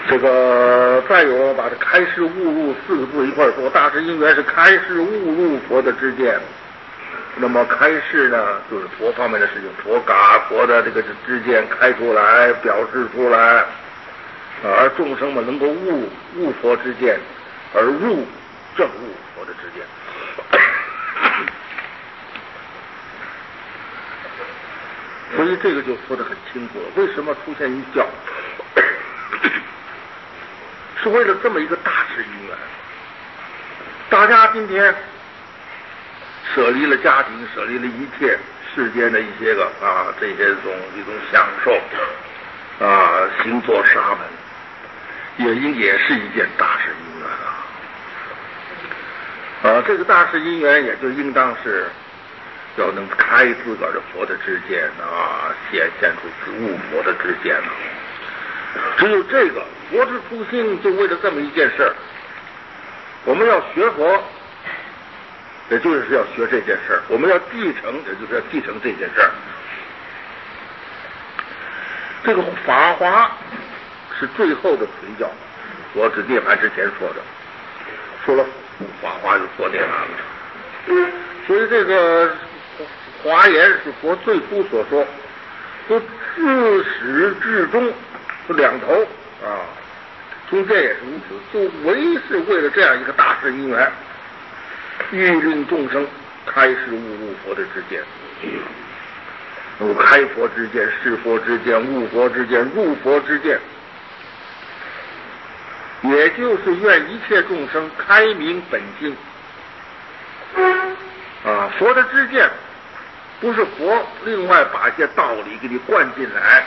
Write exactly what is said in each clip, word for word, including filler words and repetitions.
这个再有把这开示悟入四个字一块说，大师因缘是开示悟入佛的知见。那么开示呢，就是佛方面的事情，佛嘎佛的这个知见开出来，表示出来，而众生们能够悟悟佛之见，而入正悟佛的知见。所以这个就说得很清楚了，为什么出现一教，是为了这么一个大事因缘。大家今天舍离了家庭，舍离了一切世间的一些个啊这些种一种享受啊，行作沙门，也应也是一件大事因缘啊。啊，这个大事因缘也就应当是要能开自个儿的佛的知见啊，显现出自悟佛的知见啊。只有这个佛之初心，就为了这么一件事儿，我们要学佛，也就是要学这件事儿；我们要继承，也就是要继承这件事儿。这个法华是最后的随教，佛指涅槃之前说的，说了法华就说涅槃了。所以这个华严是佛最初所说，说自始至终是两头啊，中间也是如此，就唯是为了这样一个大事因缘，欲令众生开示悟入佛的知见，有开佛之见、示佛之见、悟佛之见、入佛之见，也就是愿一切众生开明本性啊。佛的知见不是佛另外把一些道理给你灌进来，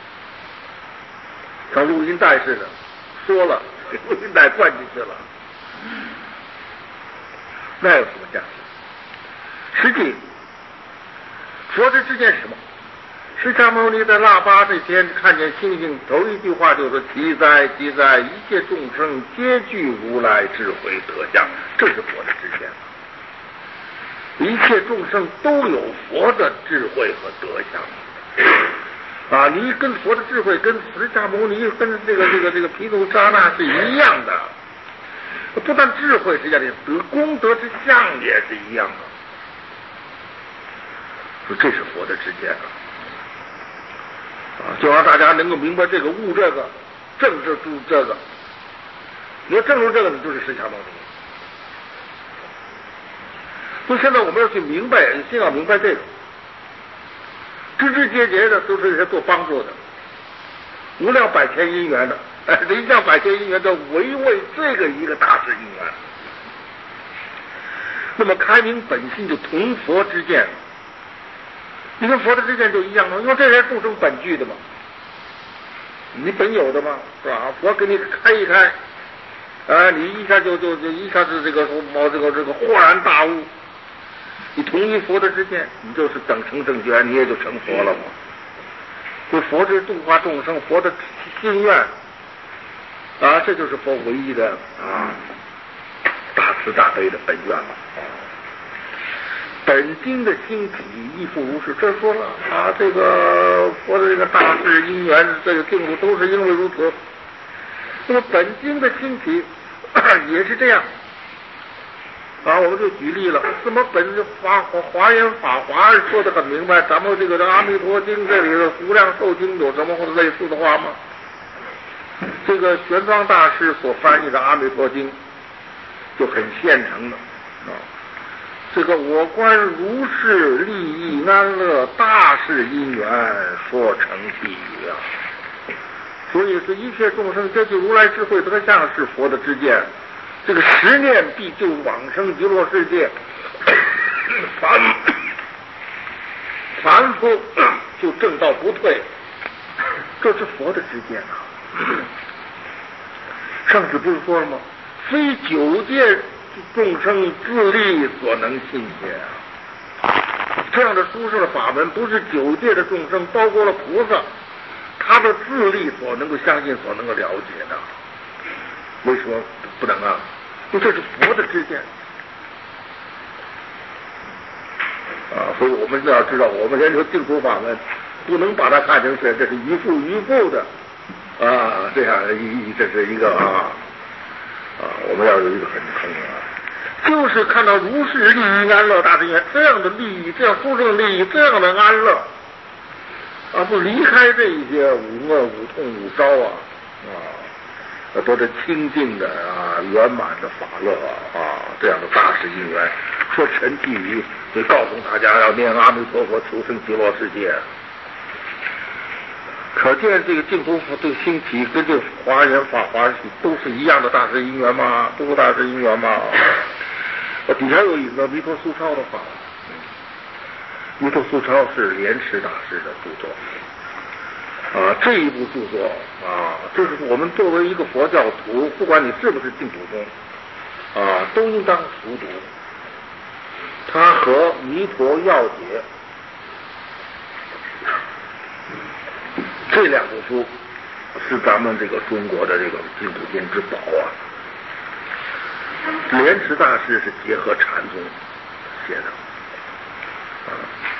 像录音带似的，说了给录音带灌进去了，那有什么价值？实际佛的知见是什么？释迦牟尼在腊八这天看见星星，头一句话就是其哉其哉，一切众生皆具如来智慧德相，这是佛的知见。一切众生都有佛的智慧和德相啊！你跟佛的智慧跟释迦牟尼跟这个这个这个毗卢遮那是一样的，不但智慧是一样的，德功德之相也是一样的。说这是佛的知见啊，就让大家能够明白这个悟这个，正是住这个。你要正入这个，你就是释迦牟尼。所以现在我们要去明白，先要明白这个，枝枝节节的都是些做帮助的，无量百千因缘的，哎，一向百千因缘的唯为这个一个大事因缘。那么开明本性就同佛之见，你跟佛的知见就一样吗？因为这些众生本具的嘛，你本有的嘛，是吧？佛给你开一开，啊，你一下就就就一下子这个冒这个这个豁然大悟，你同意佛的知见，你就是等成正觉，你也就成佛了嘛。就佛之度化众生，佛的心愿啊，这就是佛唯一的啊大慈大悲的本愿了。本经的兴起亦复如是，这说了啊，这个佛的这个大事因缘，这个定路都是因为如此。那么本经的兴起也是这样啊，我们就举例了，怎么本华华严法华说的很明白，咱们这个阿弥陀经这里的无量寿经有什么或者类似的话吗？这个玄奘大师所翻译的阿弥陀经就很现成的啊。这个我观如是利益安乐大事因缘说成譬语啊，所以是一切众生皆具如来智慧德相是佛的知见，这个十念必就往生极乐世界，凡凡夫就正道不退，这是佛的知见啊。上次不是说了吗？非九界众生自力所能信解啊！这样的殊胜的法门，不是九界的众生，包括了菩萨，他的自力所能够相信、所能够了解的。为什么不能啊？因为这是佛的知见啊！所以我们要知道，我们研究净土法门，不能把它看成是这是一步一步的啊这样的意义，这是一个啊啊，我们要有一个很很啊，就是看到如是利益安乐大誓愿这样的利益，这样殊胜的利益，这样的安乐啊，不离开这一些五恶、五痛、五烧啊啊，都是清净的啊、圆满的法乐啊，这样的大事因缘，说陈继宇就告诉大家要念阿弥陀佛求生极乐世界。可见这个净土这个兴起跟这个华严法华都是一样的大事因缘吗？都是大事因缘吗？底下有引到弥陀苏超的话，弥陀苏超是莲池大师的著作啊，这一部著作啊，就是我们作为一个佛教徒，不管你是不是净土宗啊，都应当熟读。它和《弥陀要解》这两部书是咱们这个中国的这个净土宗之宝啊。莲池大师是结合禅宗写的，啊，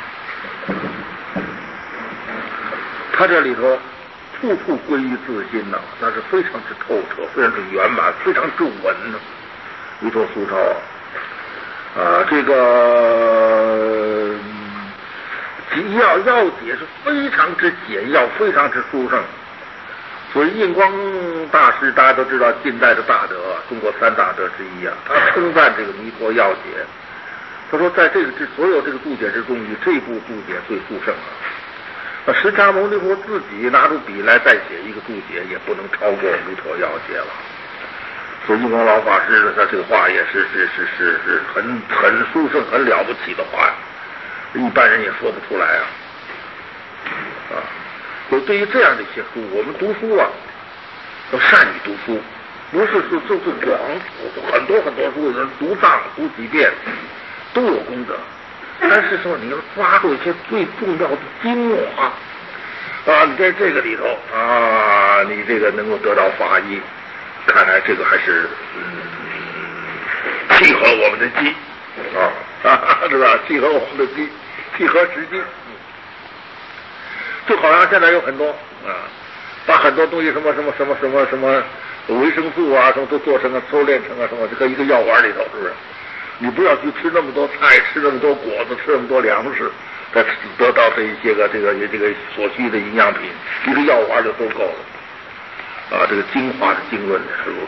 他这里头处处归于自心呐、啊，那是非常之透彻，非常之圆满，非常之稳呢、啊。弥陀苏超啊，啊，这个要要解是非常之简要，非常之殊胜。所以印光大师大家都知道，近代的大德，中国三大德之一啊，他称赞这个弥陀要解，他说在这个这所有这个注解之中，以这部注解最殊胜啊。释迦牟尼佛自己拿出笔来再写一个注解，也不能超过弥陀要解了。所以印光老法师的他这个话也是是是是是很很殊胜、很了不起的话，一般人也说不出来啊啊。所以对于这样的一些书，我们读书啊，要善于读书，不是说就是广很多很多书，人读上读几遍都有功德，但是说你要抓住一些最重要的精华啊，你在这个里头啊，你这个能够得到法益，看来这个还是嗯契合我们的机啊啊，是吧？契合我们的机，契合实际。就好像现在有很多啊，把很多东西什么什么什么什么什么维生素啊，什么都做成了收敛成了什么这个一个药丸里头，是不是？你不要去吃那么多菜，吃那么多果子，吃那么多粮食，再得到这一些个这个这个所需的营养品，一个药丸就都够了。啊，这个精华的经论是如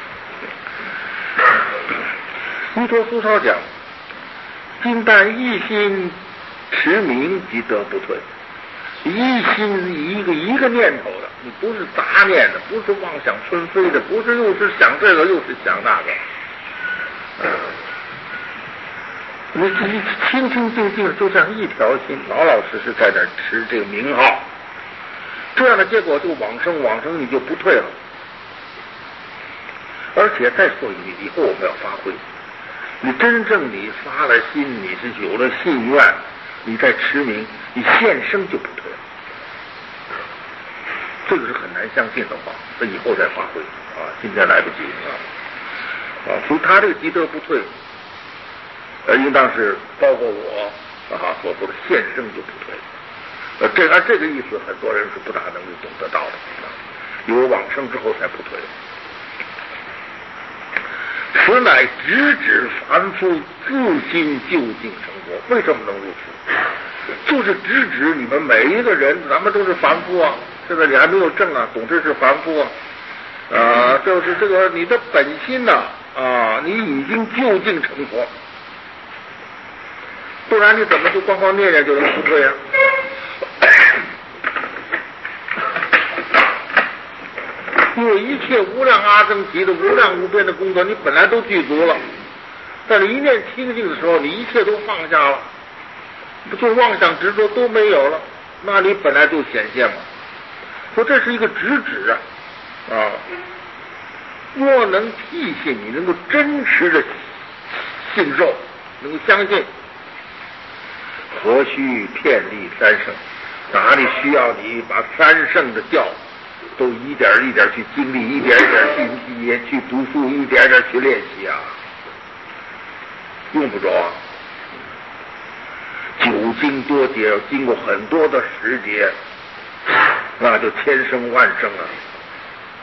此。弥陀苏超讲，今但一心持名，即得不退。一心一个一个念头的，你不是杂念的，不是妄想纷飞的，不是又是想这个又是想那个，你你清清静静就像一条心，老老实实在那持这个名号，这样的结果就往生，往生你就不退了。而且再说一句，以后我们要发挥，你真正你发了心，你是有了信愿，你在持名，你现生就不退了。这个是很难相信的话，这以后再发挥啊，今天来不及啊啊！所以他这个积德不退，呃，应当是包括我啊所说的现生就不退。呃，这按这个意思，很多人是不大能够懂得到的啊，有往生之后才不退。此乃直指凡夫自心究竟生活。为什么能如此？就是直指你们每一个人，咱们都是凡夫啊。现在你还没有证啊，总之是凡夫啊，啊，就是这个你的本心呐 啊, 啊，你已经究竟成佛，不然你怎么就光光念念就能不退啊？因为一切无量阿僧祇的无量无边的功德，你本来都具足了，在你一念清净的时候，你一切都放下了，就妄想执着都没有了，那你本来就显现嘛。说这是一个直指啊，啊，若能替信，你能够真实的信受，能够相信，何须遍历三圣？哪里需要你把三圣的教都一点一点去经历，一点一点去也去读书，一点一点去练习啊？用不着啊。久经多劫，经过很多的时节，那就千生万生啊，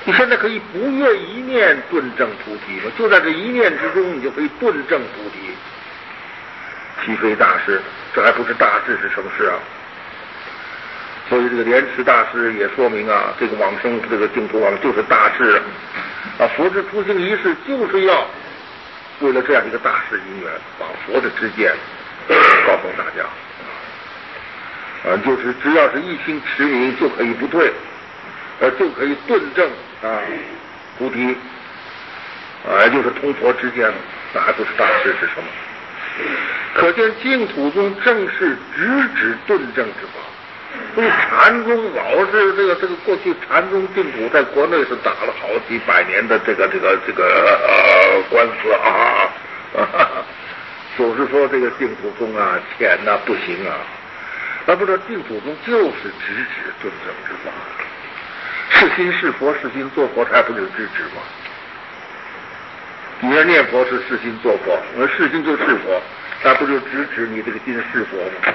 你现在可以不越一念顿证菩提吗？就在这一念之中，你就可以顿证菩提。岂非大事？这还不是大事是什么事啊？所以这个莲池大师也说明啊，这个往生这个净土往就是大事啊！佛之出行仪式就是要为了这样一个大事因缘，把佛的知见告诉大家啊，就是只要是一心持名就可以不退，呃，就可以顿证啊菩提啊，就是通佛知见，那还不是大事是什么？可见净土宗正是直指顿证之法。所以禅宗老是这个这个过去禅宗净土在国内是打了好几百年的这个这个这个呃官司啊，啊总是说这个净土宗啊浅呐、啊、不行啊，那不知道净土宗就是直指顿证之法，是心是佛是心做佛，才不就是直指吗？你要念佛是是心做佛，而是心就是佛，那不就直指你这个心是佛吗？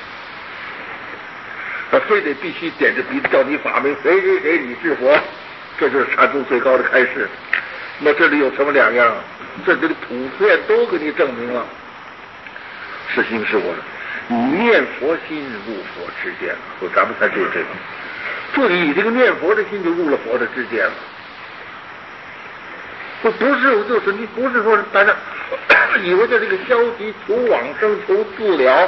他非得必须点着鼻子叫你法名谁谁谁你是佛，这就是禅宗最高的开示。那这里有什么两样？这里普遍都给你证明了，是心是佛的，你念佛心入佛知见了。说咱们才就是这个，就你这个念佛的心就入了佛的知见了。不不是就是你不是说大家以为这这个消极求往生求自了。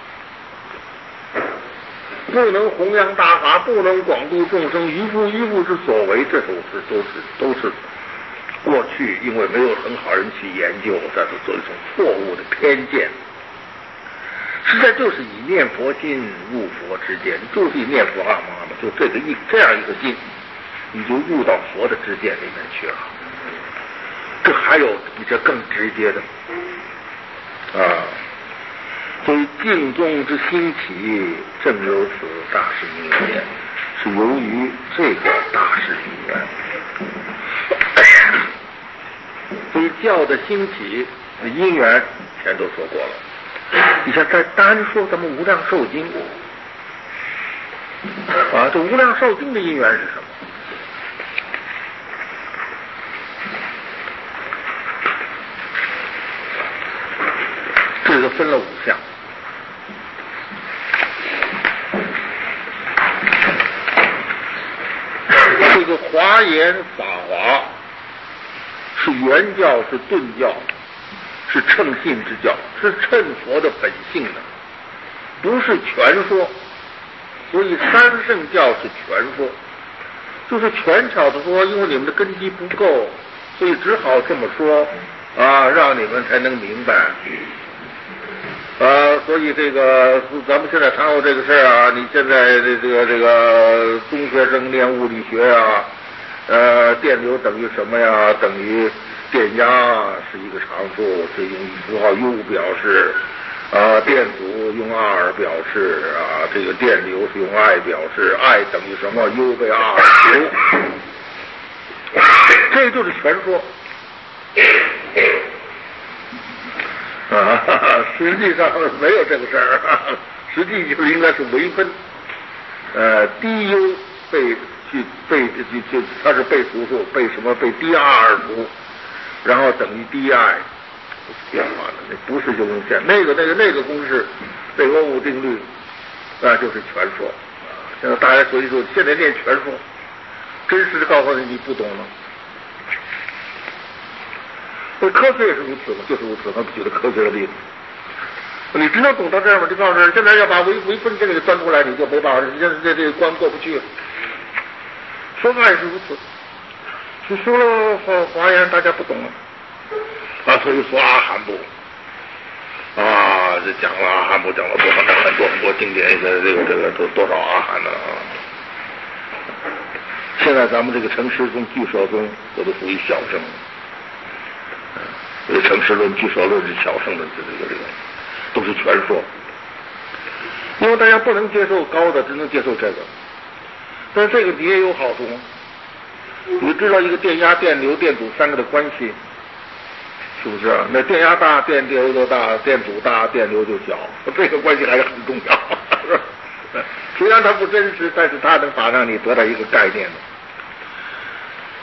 不能弘扬大法，不能广度众生，愚夫愚夫之所为，这都是都是都是过去因为没有很好人去研究，这是做一种错误的偏见。实在就是以念佛心入佛之见，就是以念佛阿弥嘛，就这个一这样一个心，你就入到佛的知见里面去了。这还有比这更直接的啊。所以净宗之兴起，正有此大事因缘，是由于这个大事因缘。所以教的兴起的因缘，前都说过了。你像再单说咱们无量寿经啊，这无量寿经的因缘是什么？这个分了五项。这个华严法华是原教，是顿教，是称性之教，是称佛的本性的，不是全说。所以三圣教是全说，就是全巧的说，因为你们的根基不够，所以只好这么说啊，让你们才能明白。啊，所以这个咱们现在谈过这个事儿啊，你现在这这个这个中学生念物理学啊，呃，电流等于什么呀？等于电压是一个常数，是用符号 U 表示啊，电阻用 R 表示啊，这个电流是用 I 表示 ，I 等于什么 ？U 被 R 除，这就是全说。啊，实际上没有这个事儿，实际就是应该是微分，呃，低 U 被去被就就它是被除数，被什么被 D R 除，然后等于 D I 变化的，那不是就用线，那个那个那个公式，那个欧姆定律，那就是全说啊。现在大家所以说现在念全说，真实的告诉你你不懂了。所以科学也是如此嘛，就是如此。他们举的科学的例子，你只能懂到这样吗？就告诉你，现在要把微微分这个给端出来，你就没办法，你现在这这个关过不去了。说法也是如此。就说了华华严，大家不懂了啊，所以说阿含部啊，这讲了阿含部，讲了多少很多很多经典，现在这个这个多多少阿含的啊。现在咱们这个成实宗、俱舍宗，这都属于小乘。这个成实论、俱舍论是小乘的，这个这个都是全说，因为大家不能接受高的，只能接受这个。但是这个也有好处，你知道一个电压、电流、电阻三个的关系，是不是？那电压大，电流就大；电阻大，电流就小。这个关系还是很重要。虽然它不真实，但是它能把让你得到一个概念的。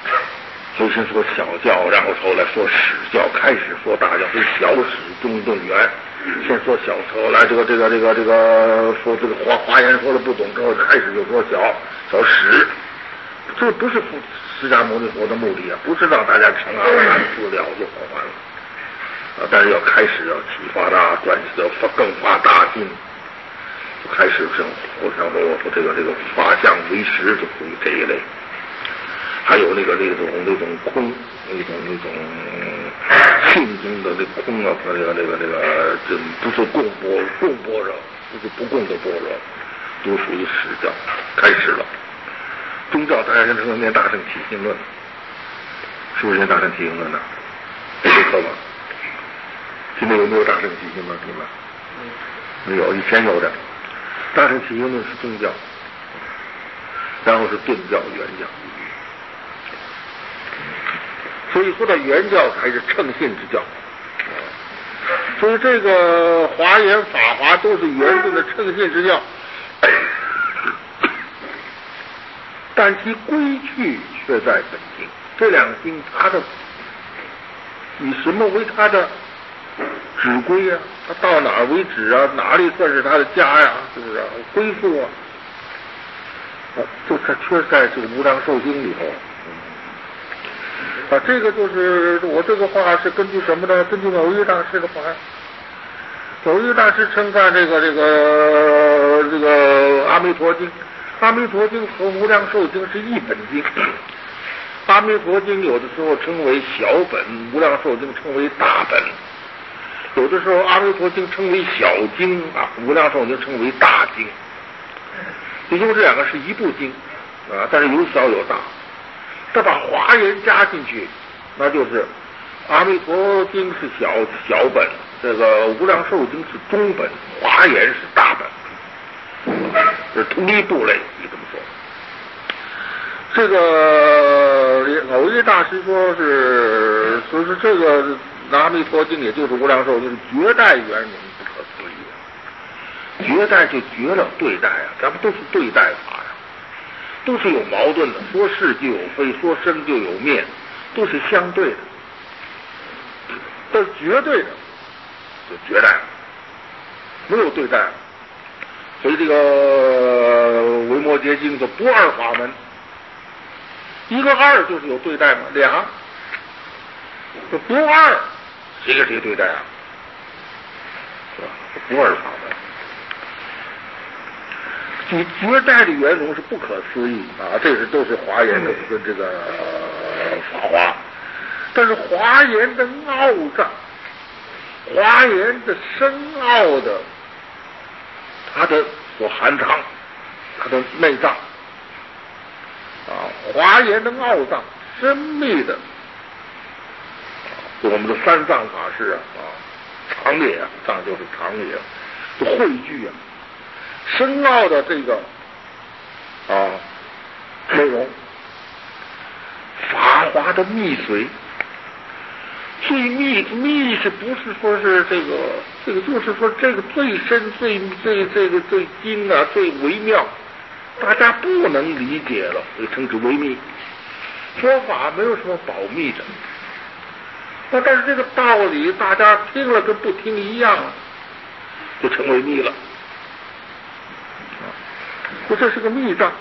所以先说小教，然后后来说史教，开始说大教，所以小史中动员。先说小，后来这个这个这个这个说这个华华严说的不懂之后，开始就说小小史。这不是释迦牟尼佛的目的啊，不是让大家成阿含资料就好完了啊，但是要开始要启发大专要发更发大心，就开始生我想说我这个这个法相为实，就属于这一类。还有那个那种那种空，那种那种性中的那空啊，和那个那个那个，这不是共般共般若，不是不共的般若，都属于实教。开始了，宗教大家现在念大乘起信论，是不是念大乘起信论呢？这是课吗？现在有没有大乘起信论？你们没有，以前有的。大乘起信论是宗教，然后是顿教、原教。所以说到原教才是称信之教，所以这个华严法华都是原顿的称信之教，但其归去却在本经。这两个经它的以什么为它的指归啊？它到哪儿为止啊？哪里算是它的家呀？是不是啊？归宿啊？啊，就它缺在这个无量寿经里头。啊，这个就是我这个话是根据什么呢？根据耦益大师的话，耦益大师称赞这个这个这个阿弥陀经，阿弥陀经和无量寿经是一本经。阿弥陀经有的时候称为小本，无量寿经称为大本；有的时候阿弥陀经称为小经啊，无量寿经称为大经。也就是这两个是一部经啊，但是有小有大。再把华严加进去，那就是阿弥陀经是小小本，这个无量寿经是中本，华严是大本，是同一部类，你这么说。这个耦益大师说是说是这个阿弥陀经也就是无量寿经是绝代圆融，不可思议。绝代就绝了对待啊，咱们都是对待法呀。都是有矛盾的，说是就有非，说生就有灭，都是相对的。但是绝对的就绝代，没有对待。所以这个维摩诘经的不二法门，一个二就是有对待嘛，俩这不二，谁跟谁对待啊？是吧？不二法门。其绝代的圆融是不可思议啊！这是都是华严的跟这个、呃、法华，但是华严的奥藏，华严的深奥的，它的所含藏，它的内藏啊，华严的奥藏深密的，就我们的三藏法师啊，啊长也啊，藏就是长也，就汇聚啊。深奥的这个啊内容，法华的密髓，最密密是不是说是这个这个就是说这个最深最最这个最精啊最微妙，大家不能理解了，所以称之微密。说法没有什么保密的，那但是这个道理大家听了跟不听一样，就成为密了。说这是个密藏，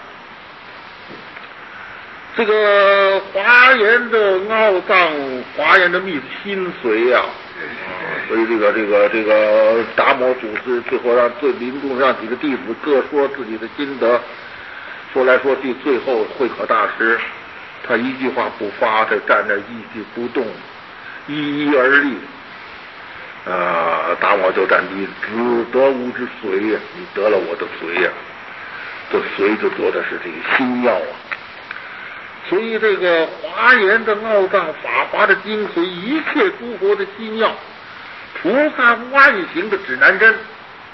这个华严的奥藏，华严的密心髓啊，所以这个这个这个达摩祖师最后让最临终让几个弟子各说自己的心得，说来说去，最后慧可大师他一句话不发，他站那一句不动，一一而立。啊，达摩就站，你只得无之髓呀，你得了我的髓呀。这髓就得的是这个心药啊，所以这个华严的奥藏，法华的精髓，一切诸佛的心药，菩萨万行的指南针，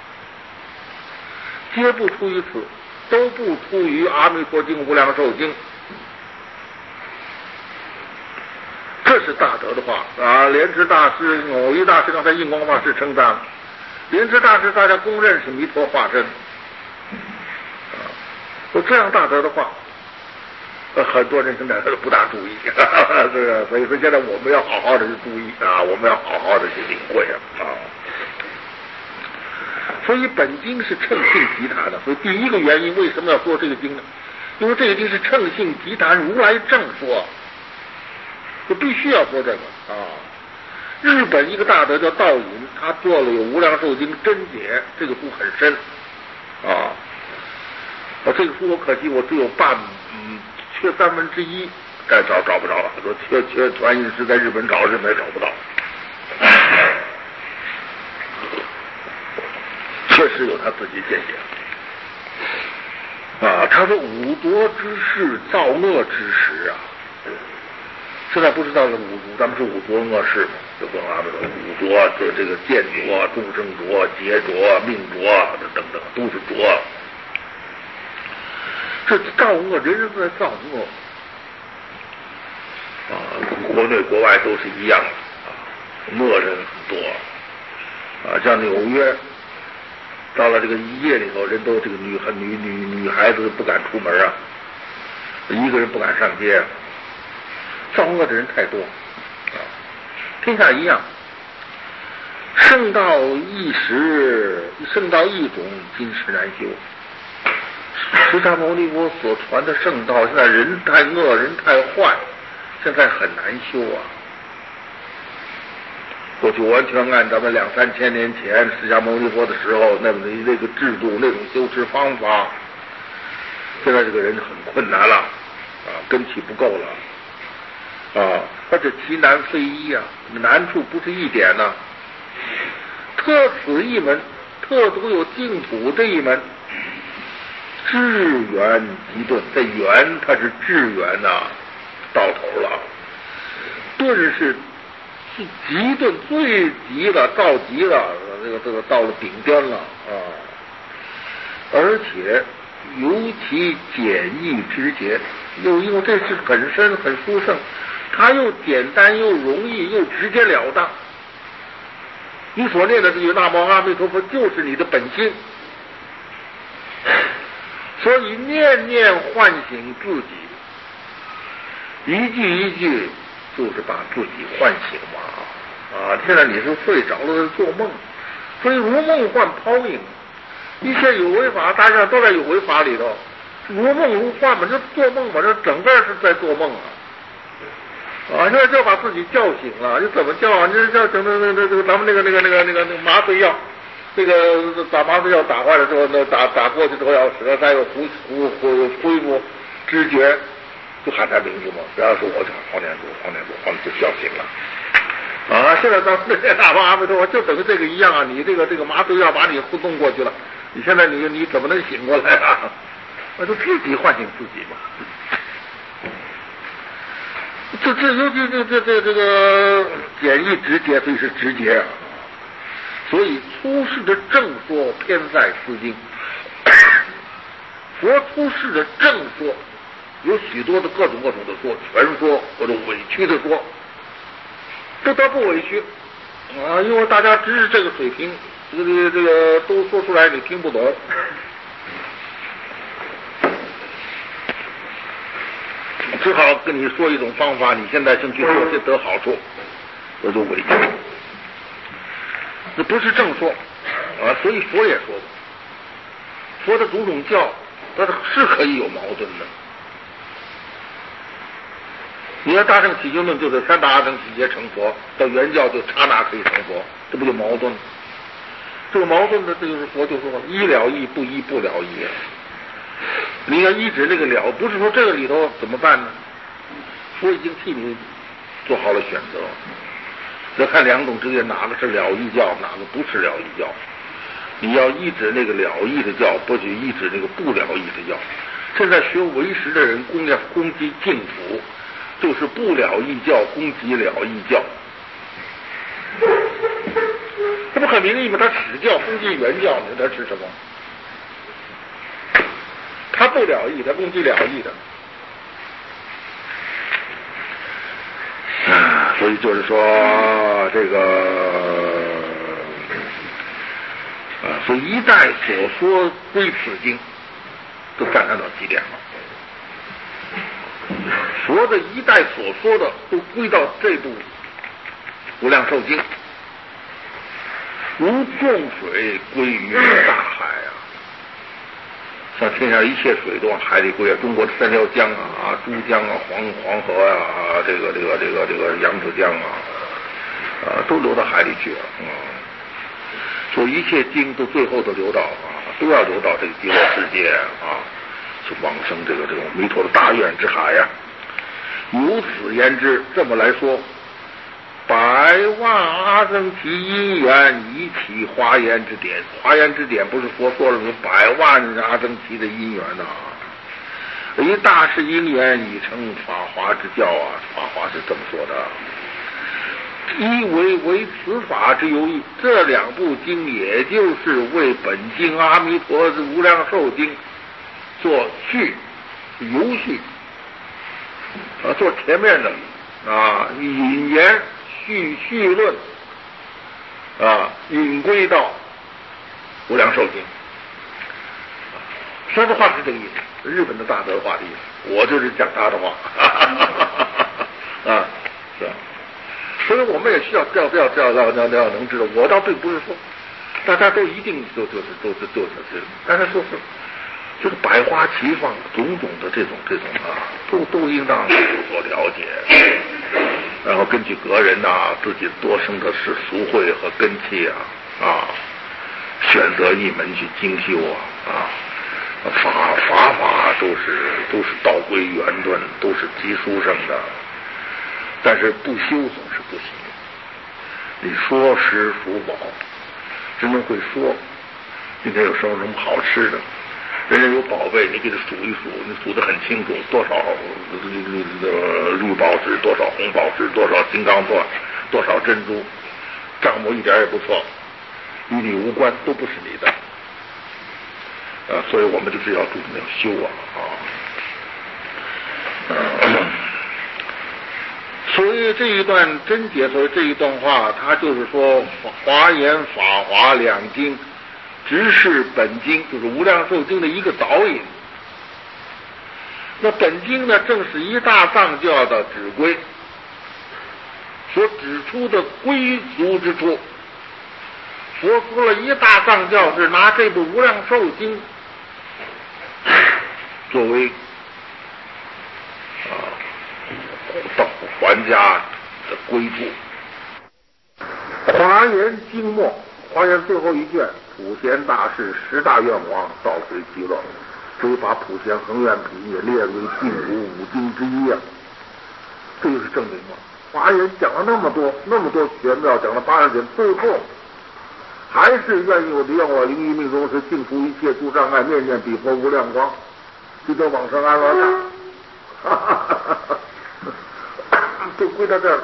皆不出于此，都不出于阿弥陀经、无量寿经。这是大德的话啊！莲池大师、耦益大师刚才印光法师称赞了，莲池大师大家公认是弥陀化身。说这样大德的话，呃， 很多人现在都不大注意，是吧？所以说现在我们要好好的去注意啊，我们要好好的去领会啊。所以本经是乘性集谈的，所以第一个原因为什么要说这个经呢？因为这个经是乘性集谈如来正说，就必须要说这个啊。日本一个大德叫道隐，他做了有《无量寿经真解》，这个书很深啊。我这个书我可惜我只有半，嗯，缺三分之一，再找找不着了。说缺缺传音师在日本找，日本也找不到。确实有他自己见解啊。他说五浊之事，造恶之时啊。现在不知道是五咱们是五浊恶世嘛？就说啊，这个五浊，这这个见浊、众生浊、劫浊、命浊等等，都是浊。这造恶，人人都在造恶啊！国内国外都是一样啊，恶人很多啊。像纽约，到了这个夜里头，人都这个女女女女孩子不敢出门啊，一个人不敢上街，造恶的人太多啊。天下一样，圣道一时，圣道一种，今时难修。释迦牟尼佛所传的圣道，现在人太恶，人太坏，现在很难修啊。过去完全按咱们两三千年前释迦牟尼佛的时候那么的那个制度、那种修持方法，现在这个人很困难了啊，根气不够了啊，而且其难非一啊，难处不是一点呢、啊。特此一门，特独有净土这一门。智圆极顿，这圆它是智圆呐、啊，到头了。顿是是极顿，最极了，到极了，这个这个到了顶端了啊！而且尤其简易直接，又因为这是很深很殊胜，它又简单又容易又直截了当。你所念的这句南无阿弥陀佛，就是你的本心。所以念念唤醒自己，一句一句就是把自己唤醒嘛。啊，现在你是睡着了做梦，所以如梦幻泡影，一切有为法，大家都在有为法里头，如梦如幻嘛，这做梦嘛，这整个是在做梦啊。啊，现在就把自己叫醒了，你怎么叫啊？你叫整那那那个咱们那个那个那个那个那个麻醉药。这个把麻醉药打坏了之后，那打打过去之后要舌苔又恢恢恢恢复知觉，就喊他名字嘛。只要是我讲黄念祖，黄念祖，黄念祖就叫醒了。啊，现在咱们这大王阿弥陀佛就等于这个一样啊！你这个这个麻醉药把你糊弄过去了，你现在你你怎么能醒过来啊？那就自己唤醒自己嘛。这这尤其这这这这个简易直接，所以是直接啊。所以出世的正说偏在四经，佛出世的正说有许多的各种各种的说，全说或者委屈的说，不得不委屈啊，因为大家知识这个水平，这个这个都说出来你听不懂，只好跟你说一种方法，你现在先去做，先得好处，我就委屈。这不是正说啊，所以佛也说过，佛的种种教，它是可以有矛盾的。你看大乘起经论就是三大阿僧祇劫成佛，到原教就刹那可以成佛，这不就矛盾？这个矛盾的，这就是佛就说依了义，不依不了义啊。你要依止那个了，不是说这个里头怎么办呢？佛已经替你做好了选择。要看两种之间哪个是了义教，哪个不是了义教。你要依止那个了义的教，不去依止那个不了义的教。现在学唯识的人攻攻击净土，就是不了义教攻击了义教，这不很明显吗？他始教攻击原教，你说他是什么？他不了义，他攻击了义的。啊，所以就是说这个啊，所以一代所说归此经，都赞叹到极点了。 佛的一代所说的都归到这部《无量寿经》，如众水归于大海啊！像天下一切水都往海里归啊！中国的三条江啊，珠江啊、黄黄河啊，这个这个这个这个扬子江啊，啊，都流到海里去了啊！所以一切经都最后都流到啊，都要流到这个极乐世界啊，去往生这个这种弥陀的大愿之海呀、啊。由此言之，这么来说，百万阿僧祇因缘以起华严之典。华严之典不是佛说了有百万阿僧祇的因缘呐、啊，一大是因缘已成法华之教啊，法华是这么说的。一为为此法之由义，这两部经也就是为本经阿弥陀之无量寿经做序游序。啊，做前面的啊，引言序序论啊，引归到无量寿经。说的话是这个意思，日本的大德话的意思，我就是讲他的话，啊，是吧？所以我们也需要要要要要要要能知道，我倒并不是说大家都一定就就是都是就是这，但是说是。这个百花齐放，种种的这种这种啊，都都应当有所了解，然后根据个人呐、啊、自己多生的是俗慧和根器啊啊，选择一门去精修啊啊，法法法都是都是道归圆顿，都是极殊胜的，但是不修总是不行。你说食福宝，只能会说，今天有什么什么好吃的。人家有宝贝，你给他数一数，你数得很清楚，多少绿宝石，多少红宝石，多少金刚钻，多少珍珠，账目一点也不错，与你无关，都不是你的。啊，所以我们就是要注重要修啊啊。所以这一段真解，所以这一段话，它就是说华严、法华两经。直是本经，就是无量寿经的一个导引。那本经呢，正是一大藏教的指归，所指出的归足之处。佛说了一大藏教是拿这部无量寿经作为啊到还家的归处。华严经末，华严最后一卷。普贤大士十大愿王到随极乐，所以把普贤恒愿品也列为净土五经之一啊。这就是证明了华严讲了那么多那么多玄妙，讲了八十卷，最后还是愿意我的愿我灵一命中是净除一切诸障碍，念念彼佛无量光，即得往生安乐大，都归到这儿，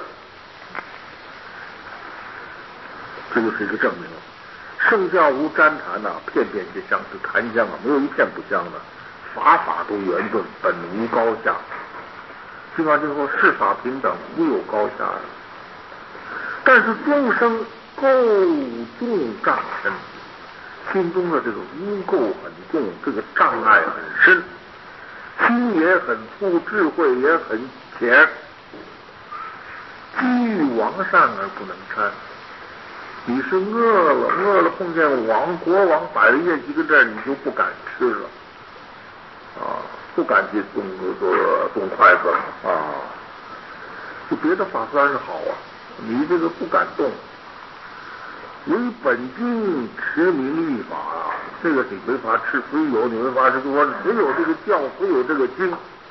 这就是一个证明了。圣教无沾檀呐、啊，片片皆香，是檀香啊，没有一片不香的。法法都圆顿，本无高下。经常就说世法平等，无有高下的。但是众生垢重障深，心中的这个污垢很重，这个障碍很深，心也很粗，智慧也很浅，机遇王善而不能参。你是饿了，饿了碰见王国王摆了宴席跟这儿，你就不敢吃了，啊，不敢去动这个动筷子了啊。就别的法虽然是好啊，你这个不敢动。为本经持名义法啊，这个你没法吃，虽有你没法吃，说只有这个教，只有这个经。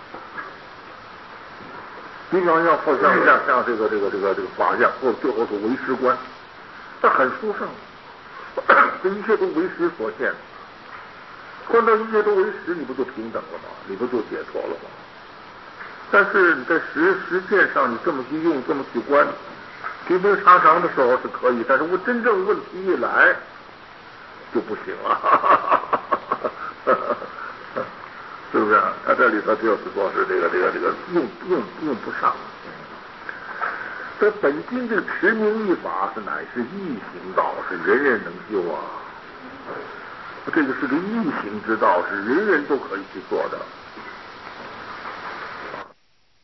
经常像像像像这个这个这个这个法相，或最后是为师观。这很殊胜，这一切都为实所现。观到一切都为实，你不就平等了吗？你不就解脱了吗？但是你在实实践上，你这么去用，这么去观，平平常常的时候是可以，但是我真正问题一来就不行了，是不是？他这里头就是说是这个这个这个用用用不上。这本经这个持名义法是乃是易行道，是人人能修啊。这个是个易行之道，是人人都可以去做的。